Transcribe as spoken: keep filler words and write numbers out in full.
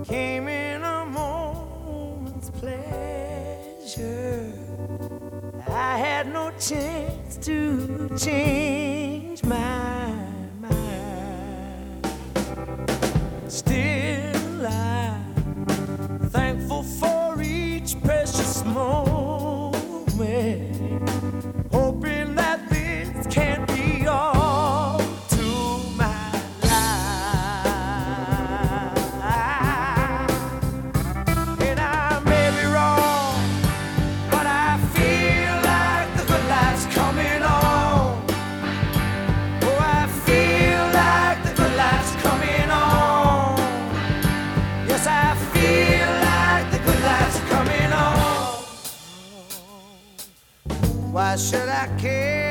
came in a moment's pleasure. I had no chance to change my mind. Still, I'm thankful for each precious moment, hoping that this can't be all to my life. And I may be wrong, but I feel like the good life's coming on. Oh, I feel like the good life's coming on. Yes, I feel like the good life's coming on. Why should I care?